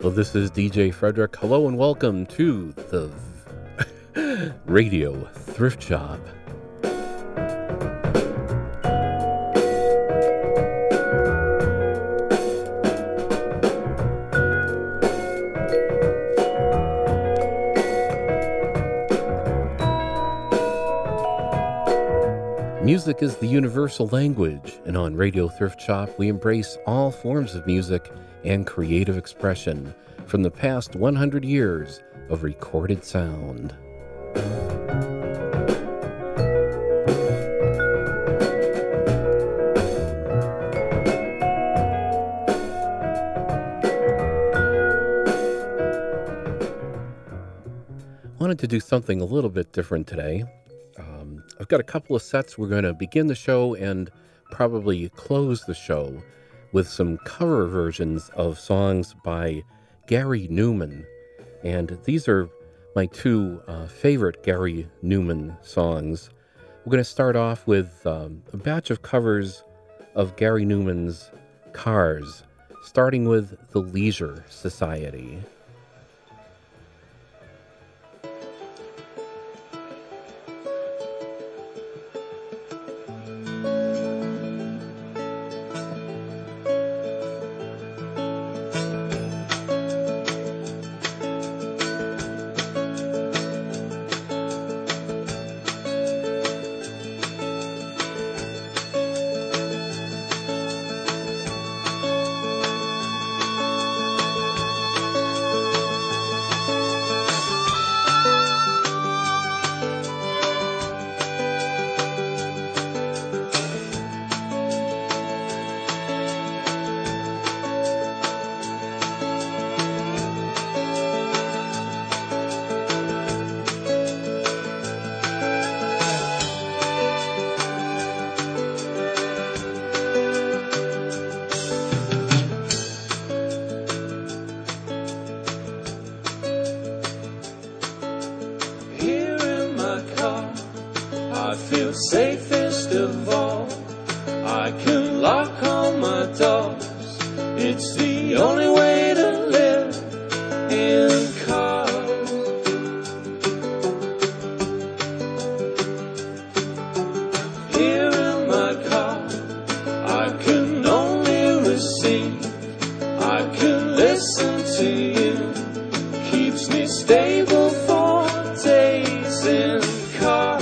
So this is DJ Frederick. Hello and welcome to the Radio Thrift Shop. Music is the universal language, and on Radio Thrift Shop, we embrace all forms of music and creative expression from the past 100 years of recorded sound. Wanted to do something a little bit different today. I've got a couple of sets. We're going to begin the show and probably close the show with some cover versions of songs by Gary Numan. And these are my two favorite Gary Numan songs. We're going to start off with a batch of covers of Gary Numan's Cars, starting with The Leisure Society. Safest of all, I can lock all my doors. It's the only way to live in cars. Here in my car, I can only receive. I can listen to you. Keeps me stable for days in cars.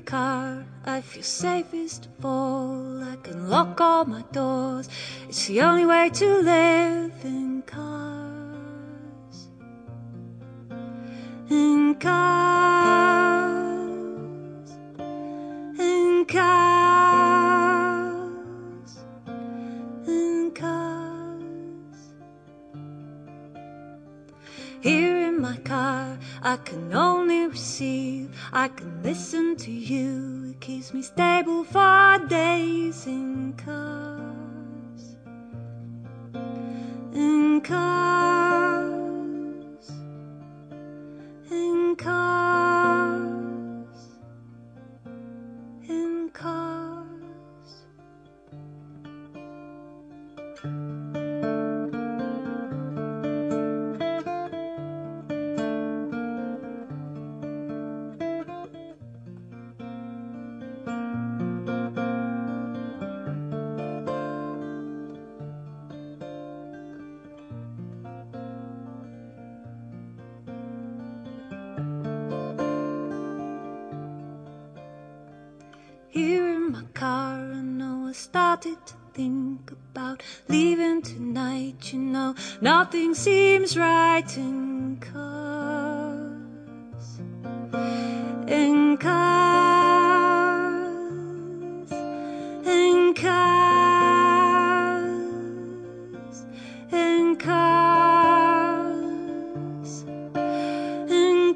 car, I feel safest of all. I can lock all my doors. It's the only way to live in cars. In cars. In cars. In cars. Here in my car, I can only receive. I can listen to you. It keeps me stable for days. In cars. In cars. In cars. In cars. Here in my car, I know I started to think about leaving tonight. You know, nothing seems right in cars. In cars. In cars. In cars. In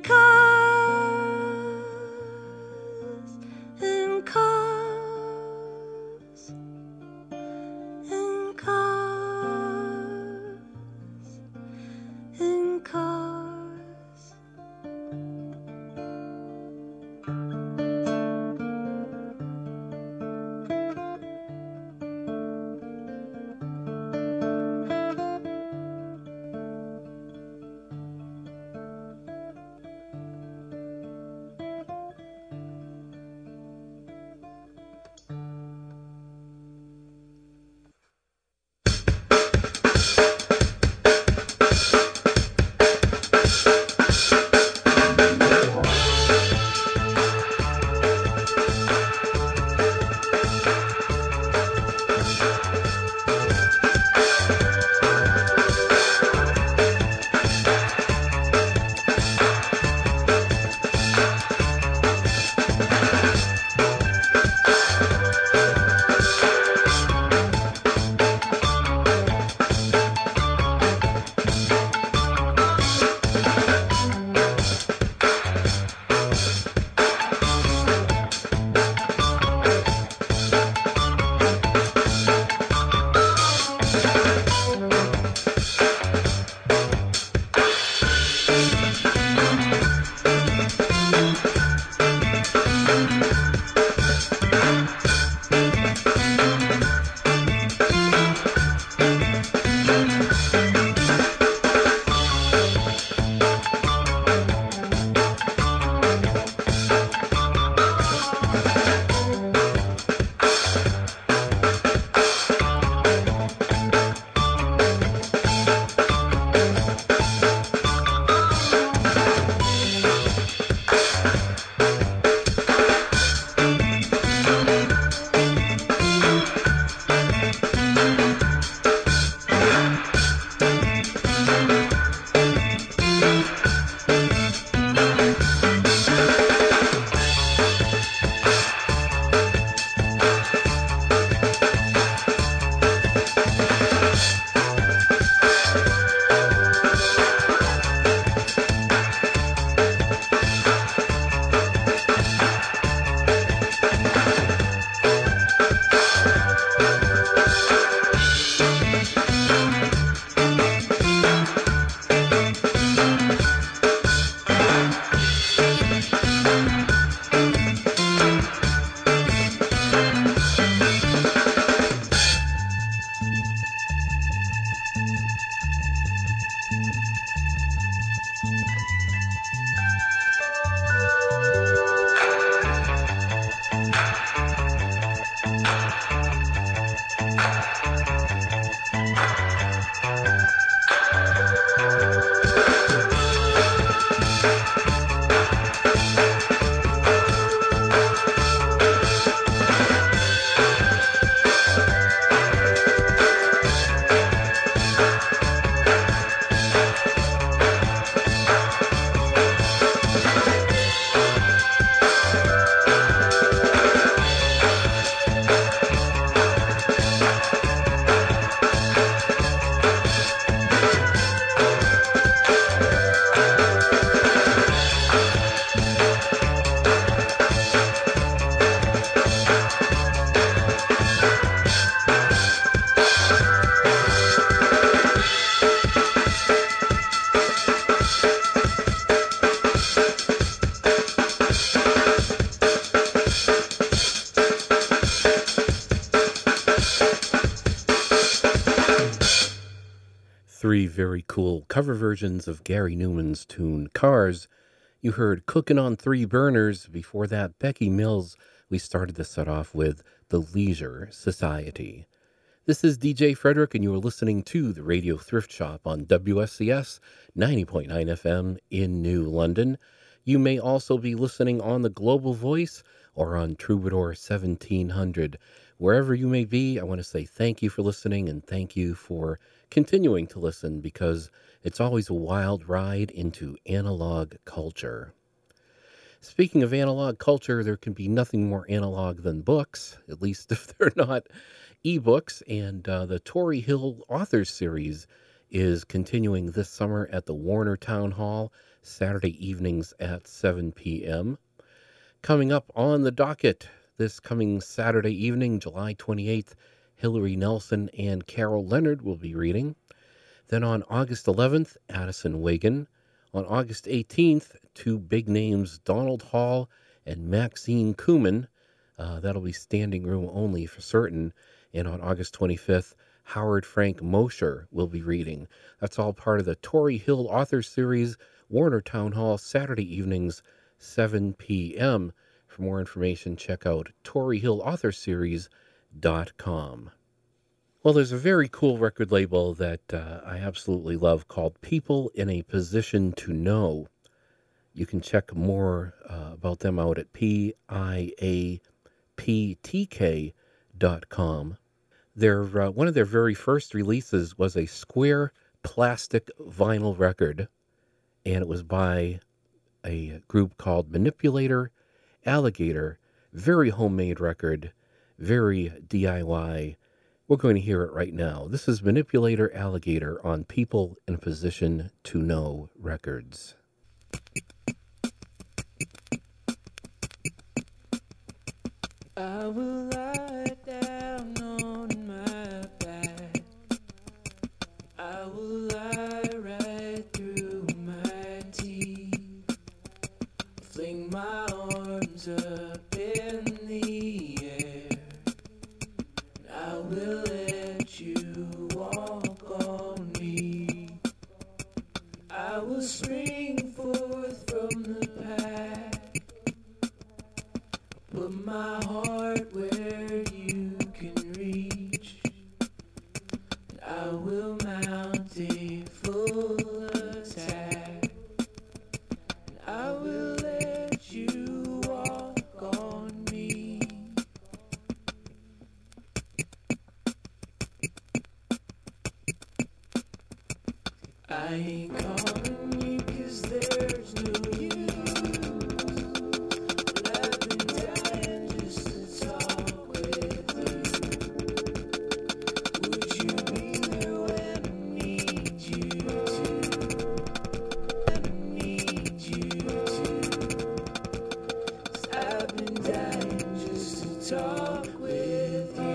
cars. In cars. In cars. In cars. three very cool cover versions of Gary Newman's tune Cars. You heard Cookin' on Three Burners. Before that, Becky Mills. We started the set off with The Leisure Society. This is DJ Frederick, and you are listening to the Radio Thrift Shop on WSCS 90.9 FM in New London. You may also be listening on the Global Voice or on Troubadour 1700. Wherever you may be, I want to say thank you for listening and thank you for continuing to listen, because it's always a wild ride into analog culture. Speaking of analog culture, there can be nothing more analog than books, at least if they're not ebooks, and the Tory Hill Authors Series is continuing this summer at the Warner Town Hall, Saturday evenings at 7 p.m. Coming up on the docket this coming Saturday evening, July 28th, Hilary Nelson and Carol Leonard will be reading. Then on August 11th, Addison Wagan. On August 18th, two big names, Donald Hall and Maxine Kumin. That'll be standing room only for certain. And on August 25th, Howard Frank Mosher will be reading. That's all part of the Tory Hill Authors Series, Warner Town Hall, Saturday evenings, 7 p.m. For more information, check out ToryHillAuthorSeries.com. Well, there's a very cool record label that I absolutely love called People in a Position to Know. You can check more about them out at piaptk.com. One of their very first releases was a square plastic vinyl record, and it was by a group called Manipulator Alligator. Very homemade record, very DIY. We're going to hear it right now. This is Manipulator Alligator on People in a Position to Know Records. I will lie down on my back. I will lie right through my teeth. Fling my arms up in the air. I will let you walk on me. I will spring forth from the pack. Put my heart where you can reach. I will mount a full attack. I will let you walk on me. I ain't calling you 'cause there's no use. But I've been dying just to talk with you. Would you be there when I need you to? When I need you to. 'Cause I've been dying just to talk with you.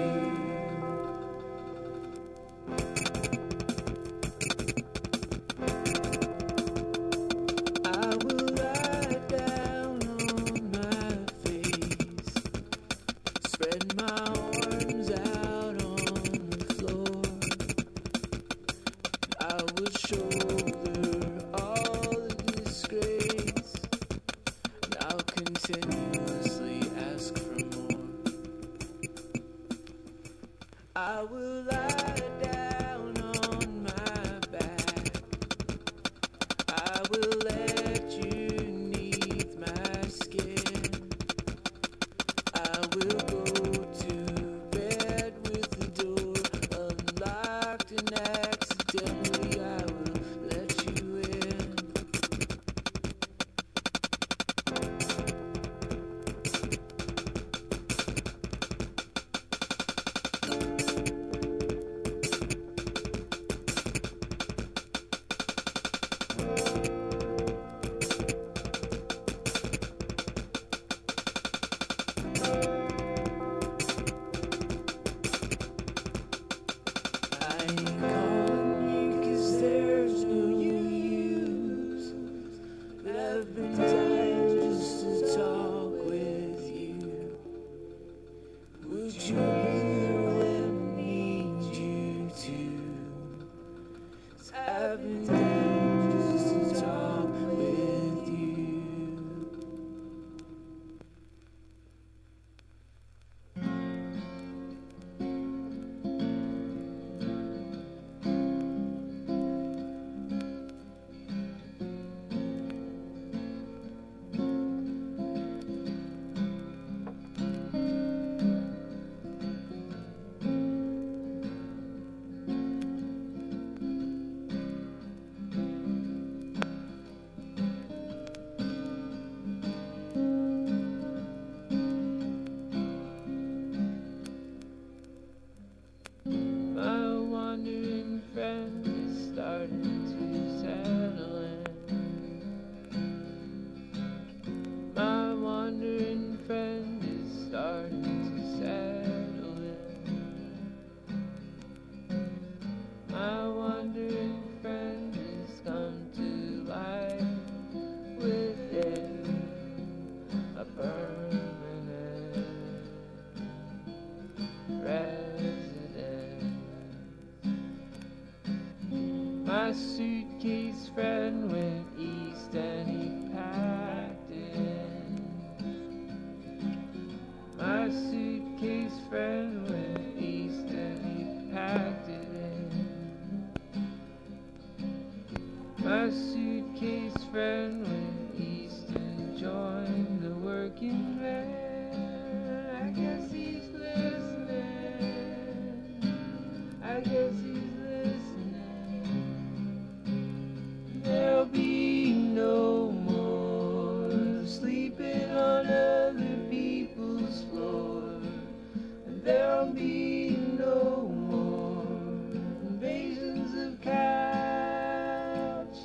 I will lie down on my face, spread my arms out on the floor. I will shoulder all the disgrace, and I'll continuously ask for more. I will lie down on my back. I will let you neath my skin. I will go to bed with the door unlocked, and accidentally I will I've been dying just to talk with you. My wandering friend is starting to settle in. My wandering friend is starting to settle in. My wandering friend has come to life within a permanent residence. My suitcase friend went east and he packed it in. My suitcase friend went east and he packed it in. My suitcase friend went east and joined the working man. I guess he's listening. I guess he's listening. There'll be no more sleeping on other people's floor. And there'll be no more invasions of couches.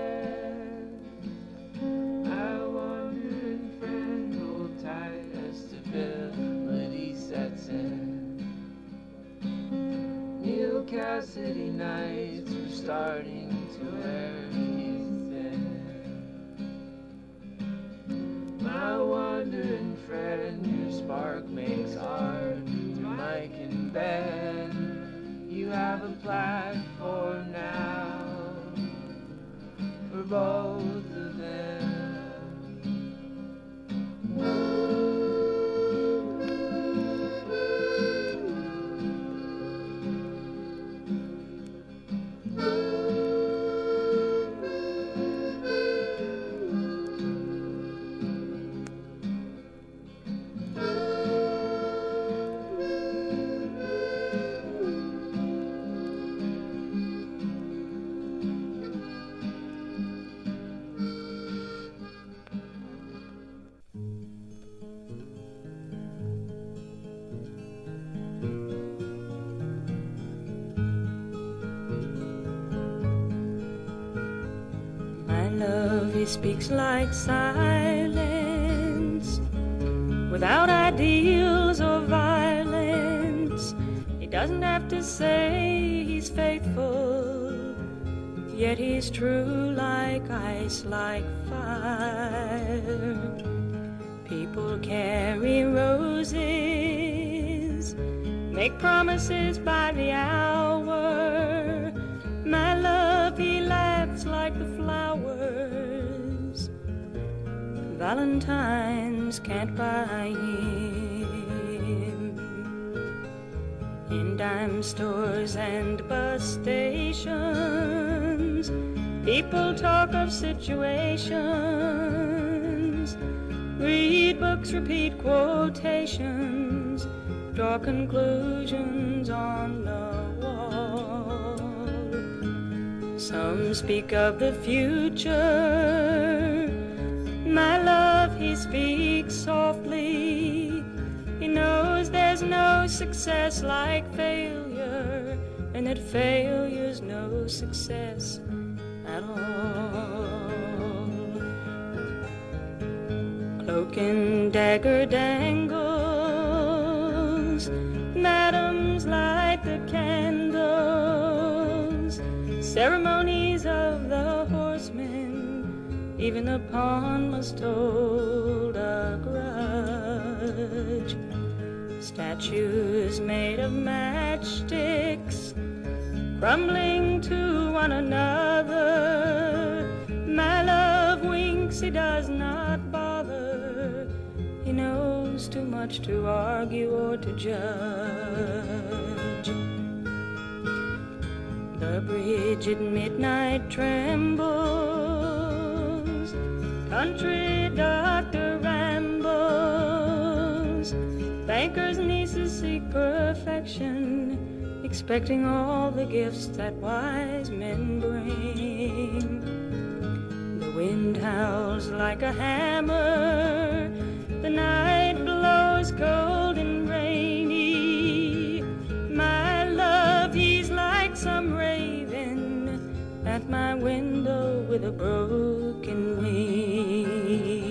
I wander and friend hold tight as stability sets in. Neil Cassidy nights are starting to wear thin. My wandering friend, your spark makes art through Mike and Ben. You have a platform now for both of them. Love, he speaks like silence, without ideals or violence. He doesn't have to say he's faithful, yet he's true like ice, like fire. People carry roses, make promises by the hour. My love, he laughs like the flowers Valentines can't buy him. In dime stores and bus stations, people talk of situations, read books, repeat quotations, draw conclusions on the wall. Some speak of the future. My love, he speaks softly. He knows there's no success like failure, and that failure's no success at all. Cloak and dagger dangles, madams light the candles, ceremonies of the horsemen, even the pawn must hold a grudge. Statues made of matchsticks crumbling to one another. My love winks, he does not bother. He knows too much to argue or to judge. The bridge at midnight trembles, country doctor rambles, bankers' nieces seek perfection, expecting all the gifts that wise men bring. The wind howls like a hammer, the night blows cold and rainy. My love, he's like some raven at my window with a broken wing.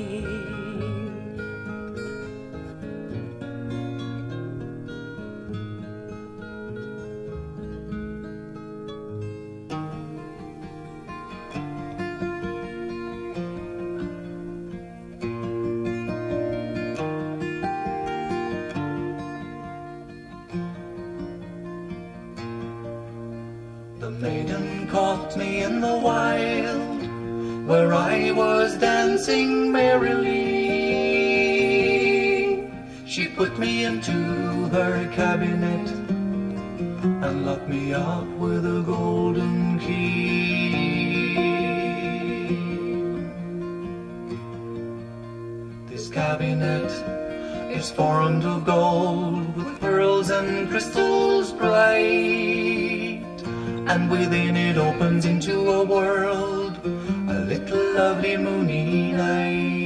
The maiden caught me in the wild, where I was dancing merrily. She put me into her cabinet and locked me up with a golden key. This cabinet is formed of gold with pearls and crystals bright, and within it opens into a world, a little lovely moony night.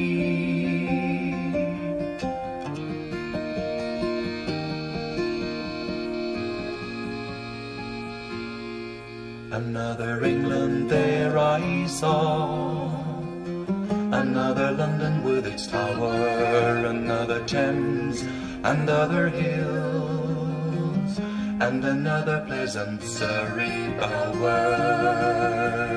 Another England there I saw, another London with its tower, another Thames and other hills, and another pleasant Surrey bower.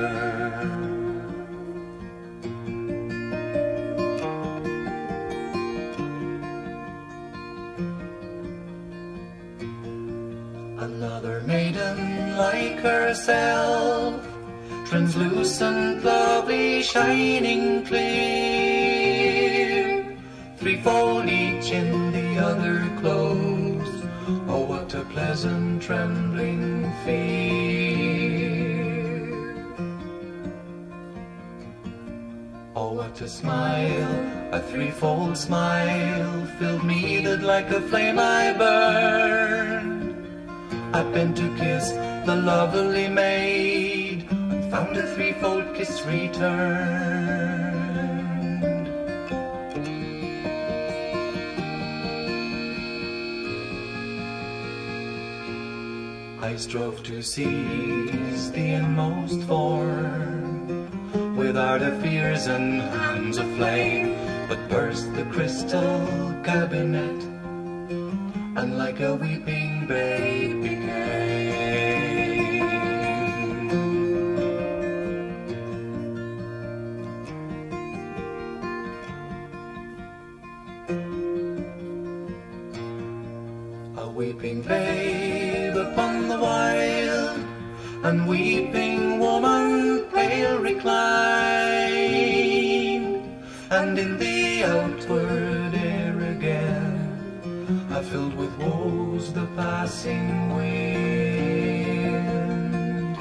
Another maiden like herself, translucent, lovely, shining clear, threefold each in the other clothes. Oh, what a pleasant trembling fear. Oh, what a smile, a threefold smile, filled me that like a flame I burned. I bent to kiss the lovely maid, and found a threefold kiss returned. I strove to seize the inmost form with art of fears and hands of flame, but burst the crystal cabinet, and like a weeping babe became. A weeping babe upon the wild, and weeping woman pale reclined, and in the outward air again I filled with woes the passing wind.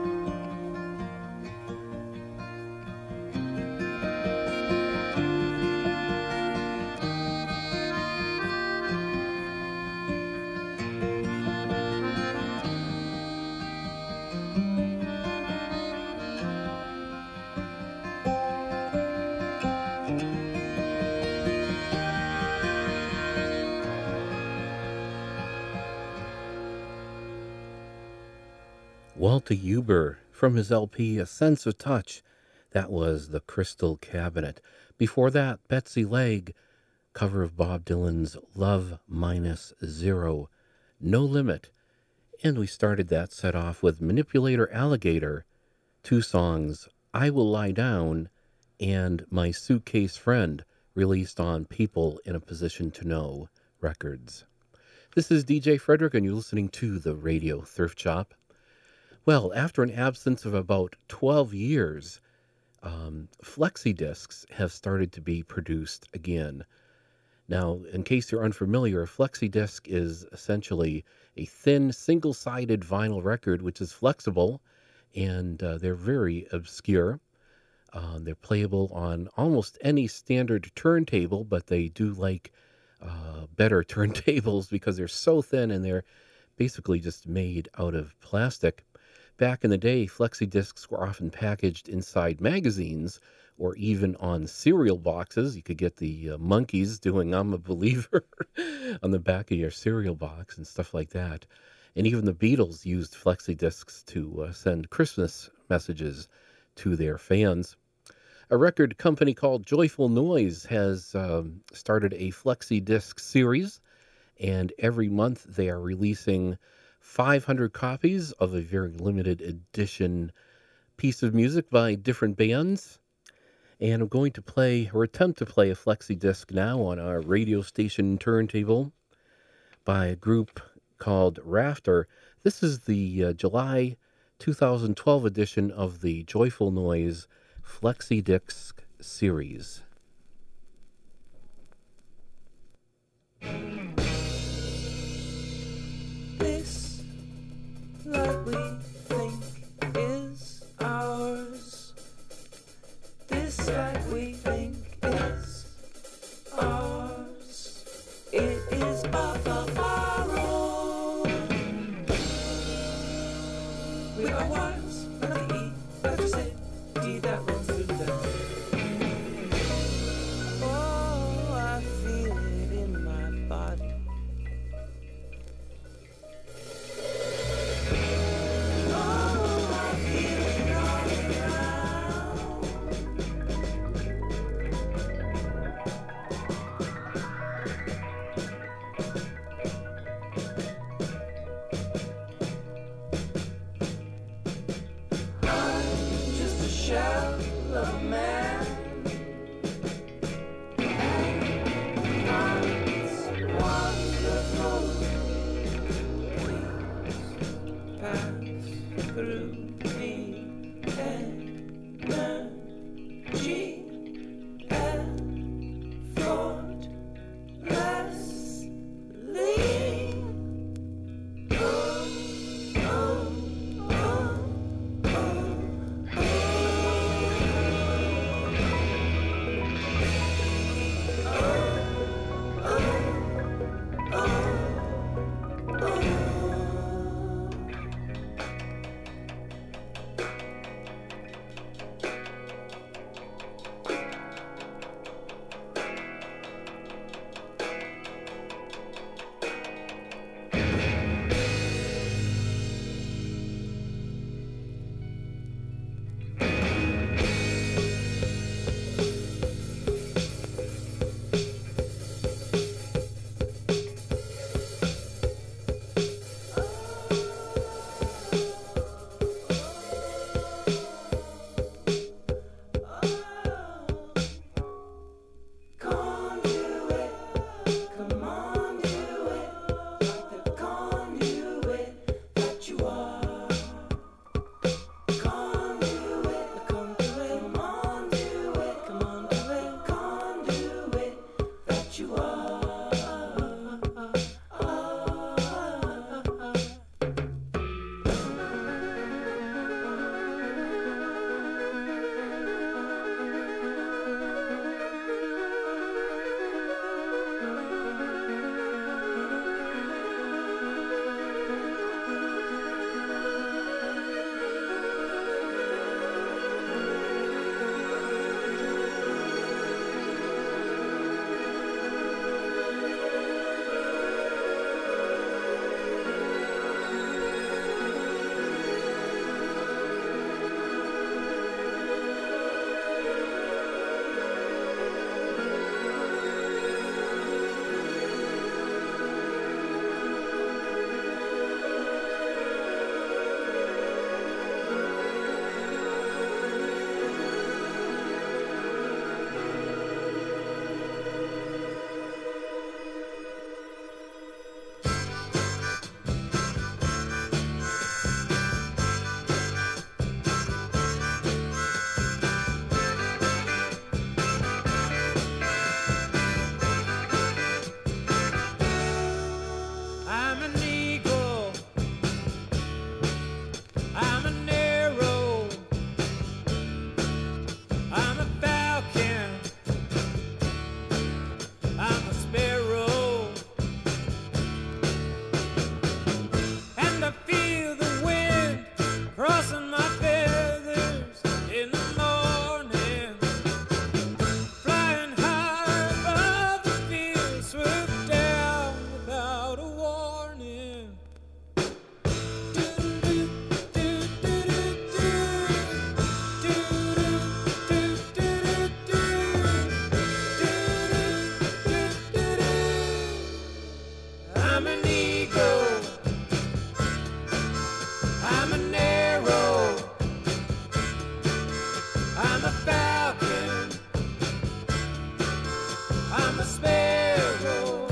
Walter Huber from his LP A Sense of Touch. That was The Crystal Cabinet. Before that, Betsy Legg, cover of Bob Dylan's Love Minus Zero, No Limit. And we started that set off with Manipulator Alligator, two songs, I Will Lie Down and My Suitcase Friend, released on People in a Position to Know Records. This is DJ Frederick, and you're listening to the Radio Thrift Shop. Well, after an absence of about 12 years, flexi discs have started to be produced again. Now, in case you're unfamiliar, a flexi disc is essentially a thin, single sided vinyl record which is flexible, and they're very obscure. They're playable on almost any standard turntable, but they do like better turntables because they're so thin and they're basically just made out of plastic. Back in the day, flexi discs were often packaged inside magazines or even on cereal boxes. You could get the monkeys doing "I'm a Believer" on the back of your cereal box and stuff like that. And even the Beatles used flexi discs to send Christmas messages to their fans. A record company called Joyful Noise has started a flexi disc series, and every month they are releasing 500 copies of a very limited edition piece of music by different bands. And I'm going to play, or attempt to play, a flexi disc now on our radio station turntable by a group called Rafter. This is the July 2012 edition of the Joyful Noise Flexi Disc series. This light we think is ours. This light we think is ours. It is but our own. We are wise like the electricity that runs through them. Oh, I feel it in my body. Oh, I feel it all around. I'm just a shell of a man. It's wonderful. Please pass through me. Energy effortlessly. Oh, oh, oh, oh. I'm a falcon, I'm a sparrow,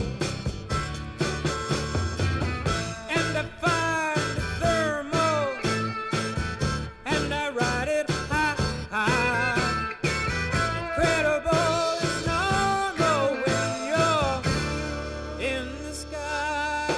and I find a thermal, and I ride it high, high. Incredible is normal when you're in the sky.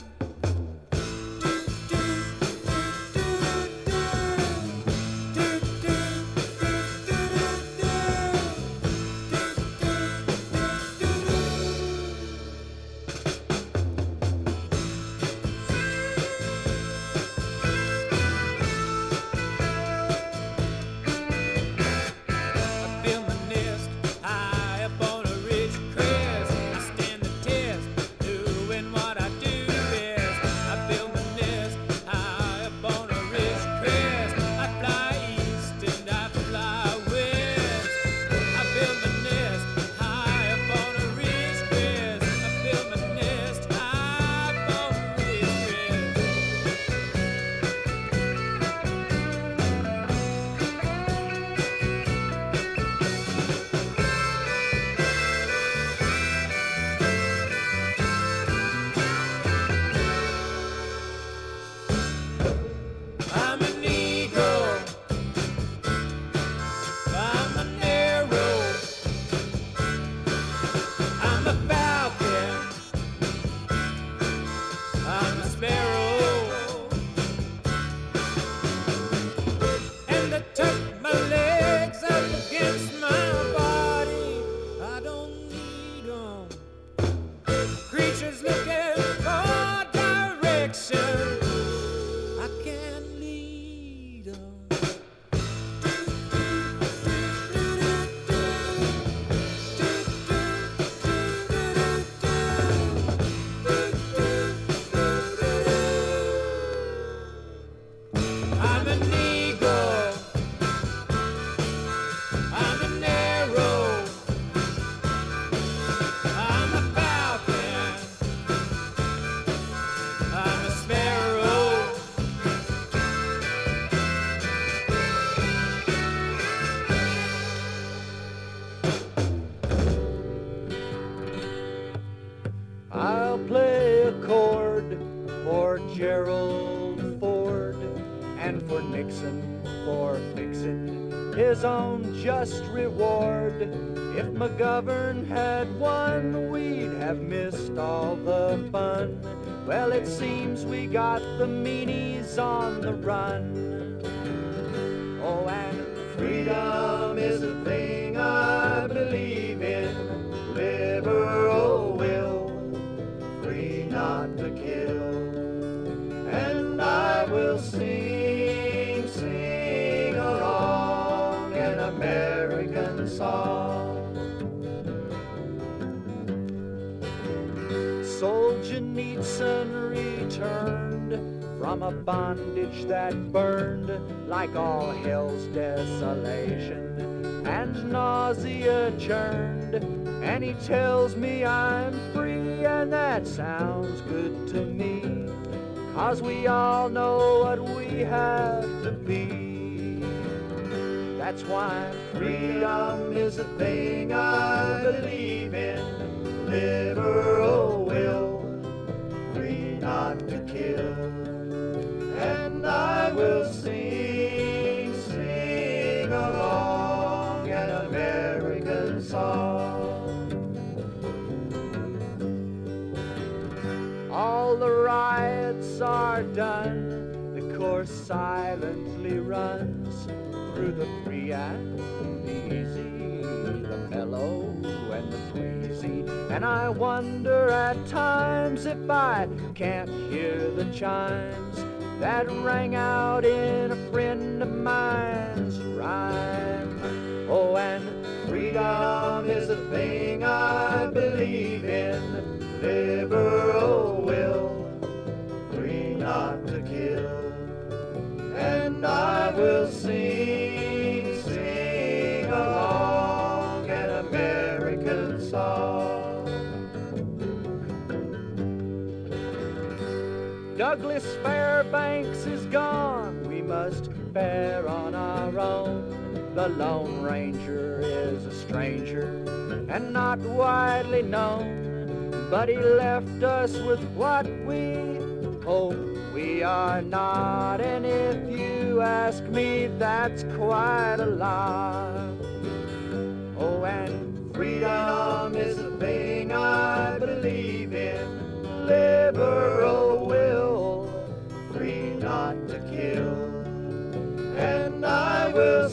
I build my nest high up on a ridge crest. I stand the test, doing what I do best. I build my nest high up on a ridge crest. I fly east and I fly west. I build my nest high up on a ridge crest. I build my nest high up on a ridge crest. I'm an eagle, I'm an arrow, I'm a falcon, I'm a sparrow, and I tuck my legs up against my body. I don't need 'em. Creatures looking for direction, I can lead 'em. I'm an eagle, I'm an arrow, I'm a falcon, I'm a sparrow. I'll play a chord for Gerald Ford and for Nixon for fixing his own just reward. If McGovern had won, we'd have missed all the fun. Well, it seems we got the meanies on the run. Oh, and freedom is a thing I believe in. Liberal will, free not to kill. And I will sing, sing along an American song. Solzhenitsyn returned from a bondage that burned like all hell's desolation, and nausea churned, and he tells me I'm free, and that sounds good to me, 'cause we all know what we have to be. That's why freedom is a thing I believe in. Liberal will, free not to kill. And I will sing, sing along an American song. All the riots are done, the course silently runs through the free and the easy, the mellow and the breezy. And I wonder at times if I can't hear the chimes that rang out in a friend of mine's rhyme. Oh, and freedom is a thing I believe in. Liberal will, free not to kill. And I will sing, sing along an American song. Douglas Fairbanks is gone, we must fare on our own. The Lone Ranger is a stranger and not widely known, but he left us with what we hope we are not. And if you ask me, that's quite a lot. Oh, and freedom is a thing I believe in. Liberal will, free not to kill. And I will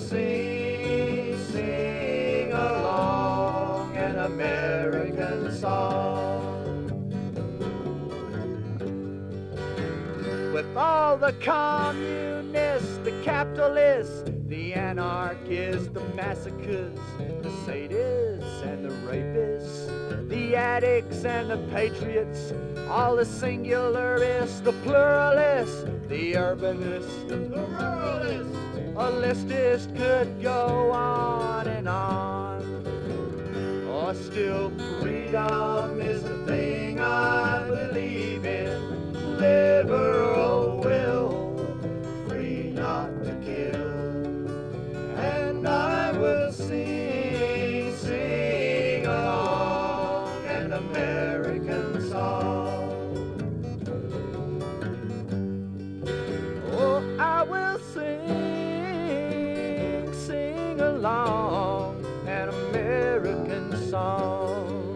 sing along an American song. With all the communists, the capitalists, the anarchists, the masochists, the sadists and the rapists, the addicts and the patriots, all the singularists, the pluralists, the urbanists, the ruralists, a listist could go on and on. Or still, freedom is the thing I believe in. Liberal will, free not to kill. And I will sing along an American song. Oh, I will sing along an American song.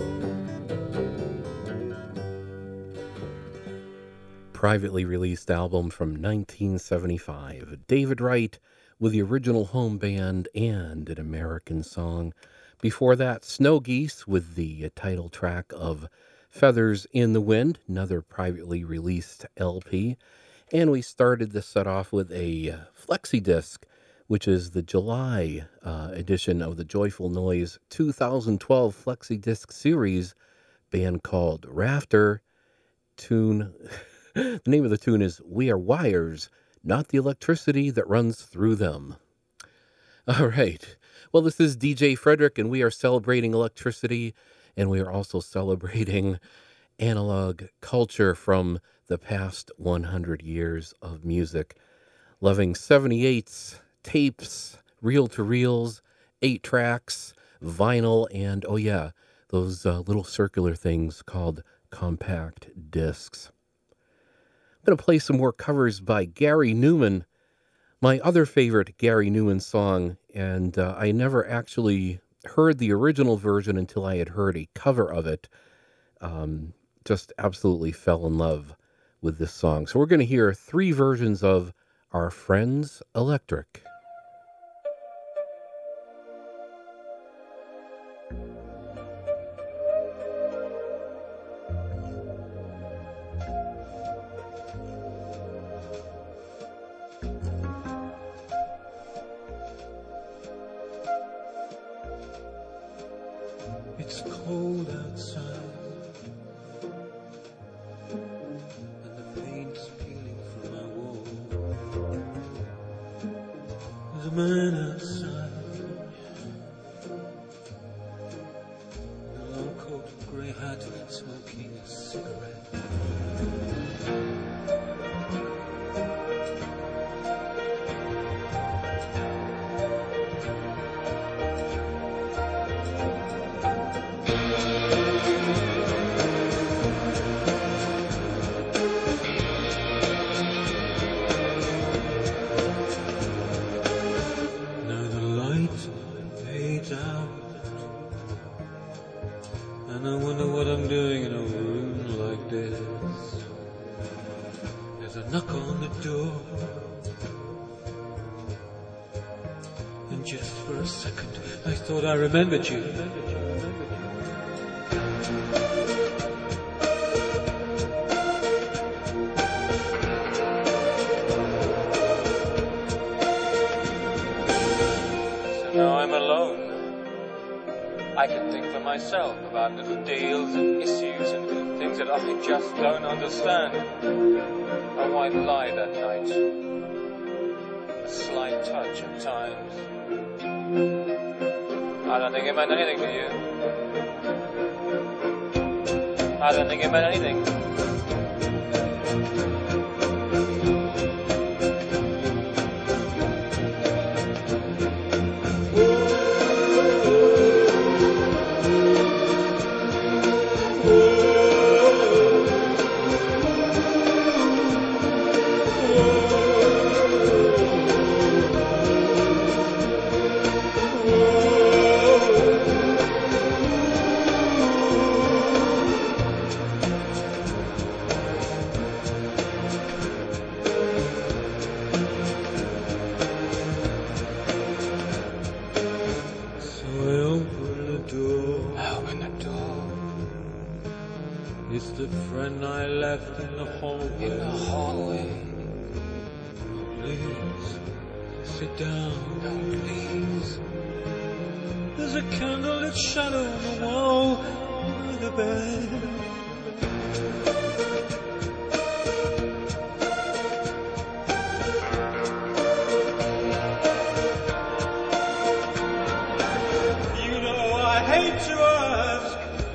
Privately released album from 1975. David Wright with the original home band and an American song. Before that, Snow Geese with the title track of Feathers in the Wind, another privately released LP. And we started the set off with a flexi disc, which is the July edition of the Joyful Noise 2012 flexi disc series, band called Rafter. Tune, the name of the tune is We Are Wires, Not the Electricity That Runs Through Them. All right. Well, this is DJ Frederick, and we are celebrating electricity, and we are also celebrating analog culture from the past 100 years of music. Loving 78s, tapes, reel-to-reels, 8-tracks, vinyl, and, oh yeah, those little circular things called compact discs. I'm going to play some more covers by Gary Newman, my other favorite Gary Newman song, and I never actually heard the original version until I had heard a cover of it. Just absolutely fell in love with this song. So we're going to hear 3 versions of Our Friends Electric. It's cold outside, and the paint's peeling from my wall. There's a man outside, in a long coat and grey hat, smoking a cigarette. Knock on the door, and just for a second I thought I remembered you. So now I'm alone. I can think for myself about little deals and issues and things that I just don't understand. A white lie that night, a slight touch at times. I don't think it meant anything to you. I don't think it meant anything. good friend I left in the hallway. In the hallway. Please, sit down. No, please. There's a candlelit shadow on the wall by the bed. You know I hate to ask,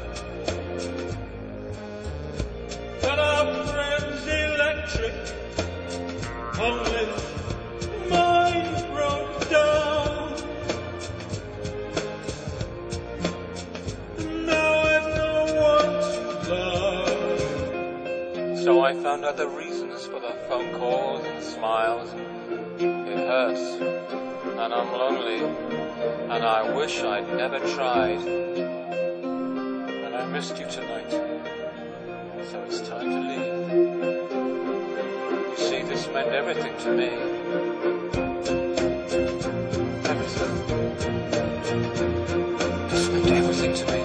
but our friend's electric only mine broke down. And now I've no one to love. So I found out the reasons for the phone calls and smiles. It hurts, and I'm lonely, and I wish I'd never tried. And I missed you tonight, so it's time to leave. You see, this meant everything to me. Everything. This meant everything to me.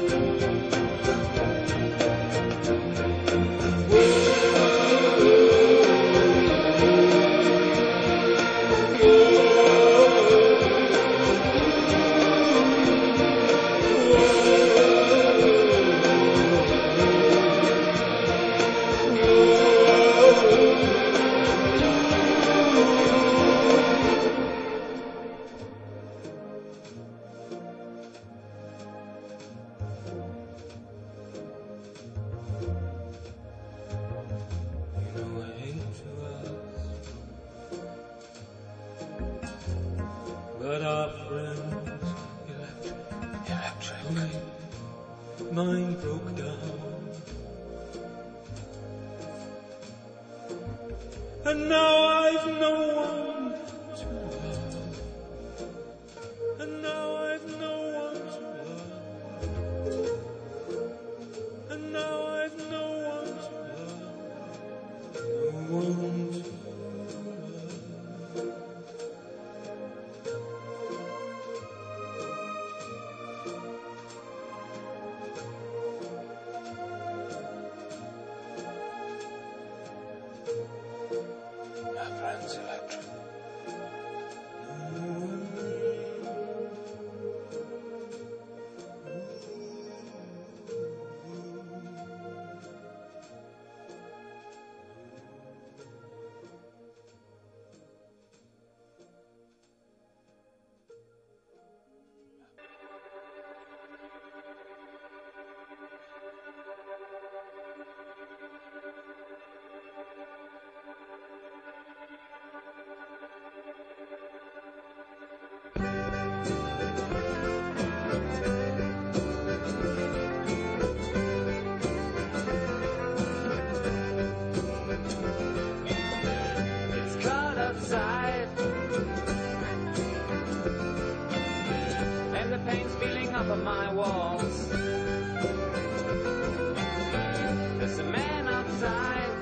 But our friends, Electric. mine broke down. And now I've no one to love. And now I've no one to love. And now I've no one to love. No one to love. My friend's electric. It's cold outside, and the paint's peeling up on my walls. There's a man outside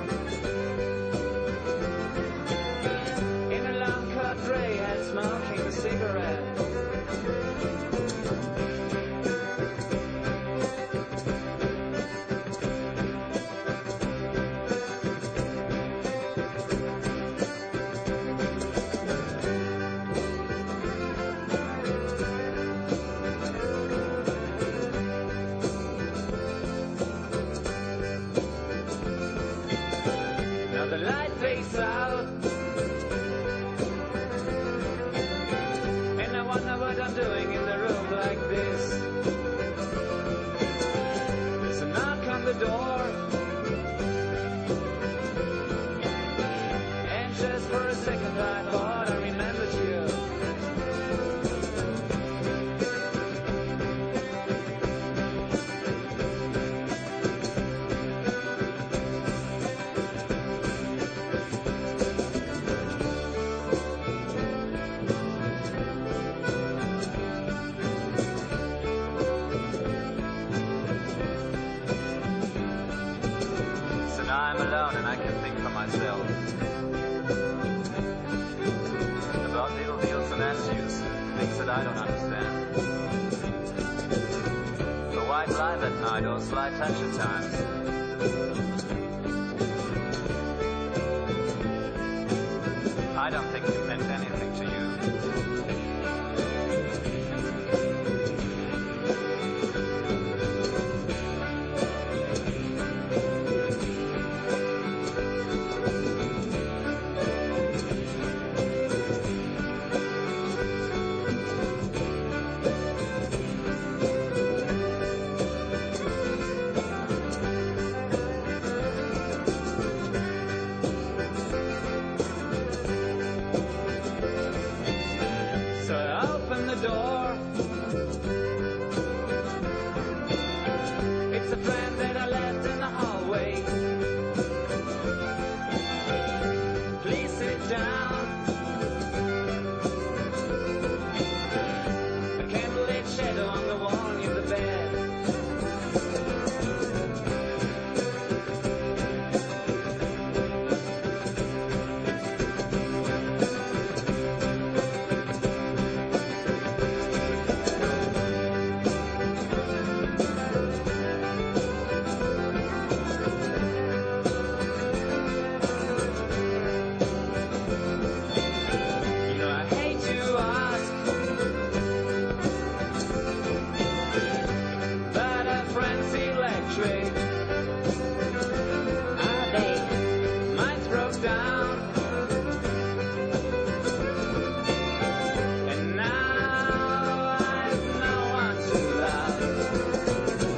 in a long coat gray hat smoking a cigarette. Now the light fades out, and I wonder what I'm doing in a room like this. There's a knock on the door, and just for a second I thought I remembered you. So now I'm alone and I can think for myself about little deals and issues, things that I don't understand. The white light at night or slight touch at times. I don't think it meant anything to you. So I open the door. It's a friend that I left in the hallway. Please sit down. A candlelit shadow on the wall near the bed. You know, I hate to ask, but our friends electric. Are they? Mine's broke down. And now I've no one to love.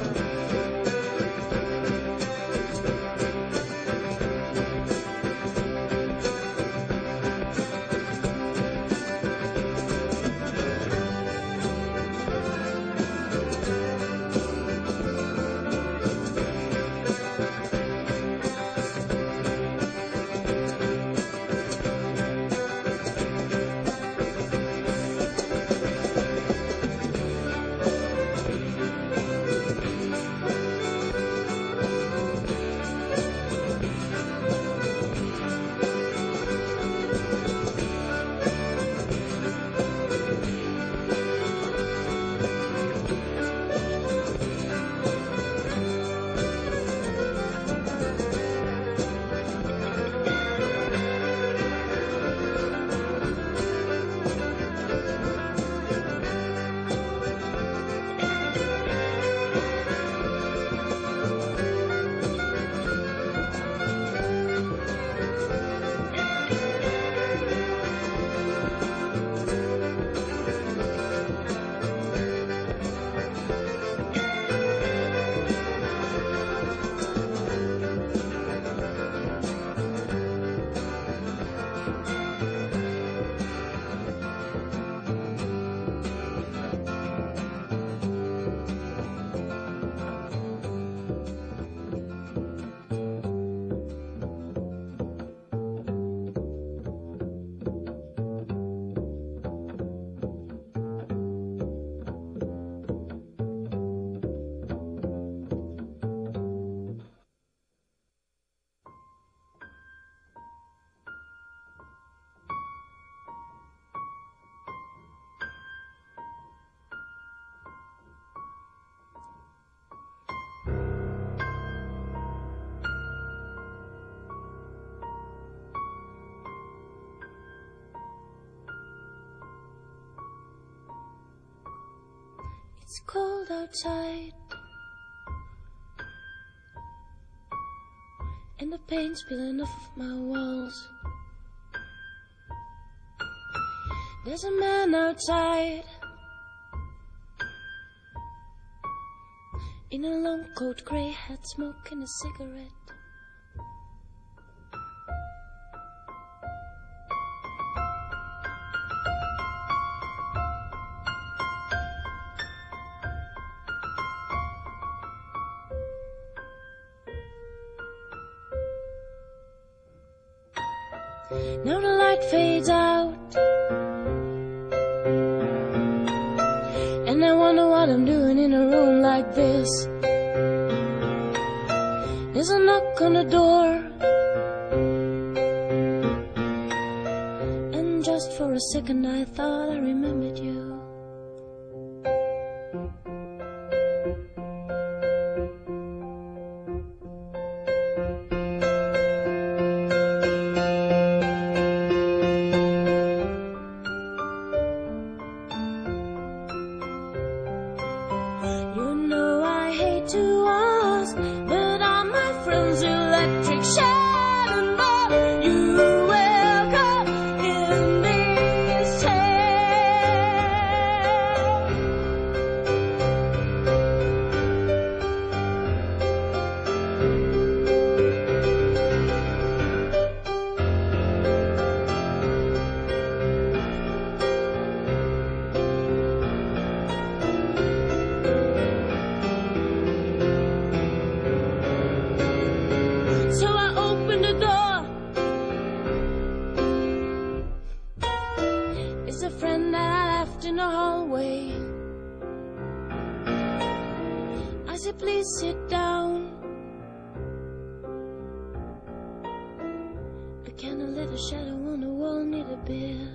It's cold outside, and the paint's spilling off of my walls. There's a man outside in a long coat, grey hat, smoking a cigarette. Now the light fades out, and I wonder what I'm doing in a room like this. There's a knock on the door, and just for a second I thought I remembered you. the hallway. I said, please sit down. A candle lit a shadow on the wall near the bed.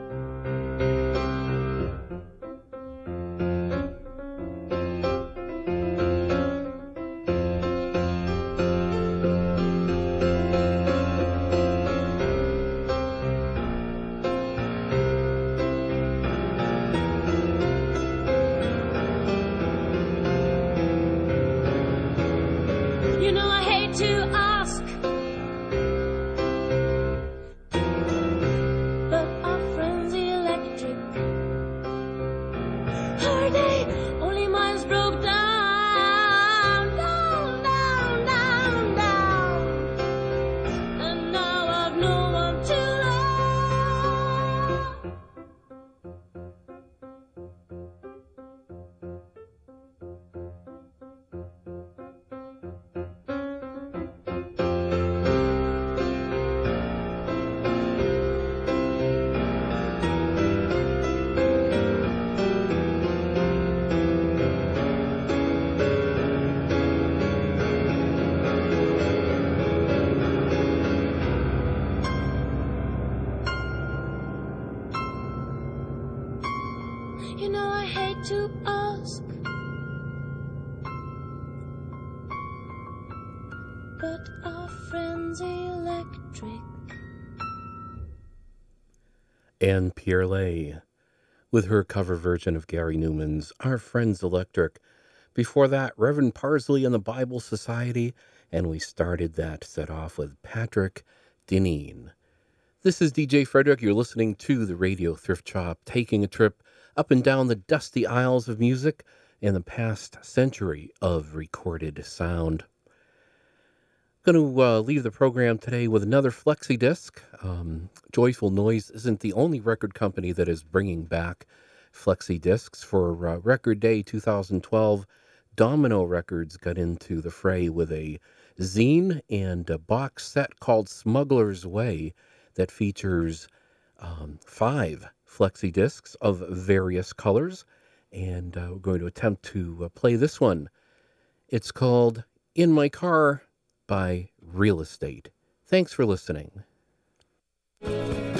You know I hate to ask, but our friends electric. Are they? Only mine's broke down, down, down, down, down. And now I've no one to love. You know I hate to ask, but our friends electric. Anne Pierlay with her cover version of Gary Newman's Our Friends Electric. Before that, Reverend Parsley and the Bible Society, and we started that set off with Patrick Deneen. This is DJ Frederick. You're listening to the Radio Thrift Shop, taking a trip up and down the dusty aisles of music in the past century of recorded sound. Going to leave the program today with another flexi disc. Joyful Noise isn't the only record company that is bringing back flexi discs. For Record Day 2012, Domino Records got into the fray with a zine and a box set called Smuggler's Way that features 5 flexi discs of various colors, and we're going to attempt to play this one. It's called In My Car by Real Estate. Thanks for listening.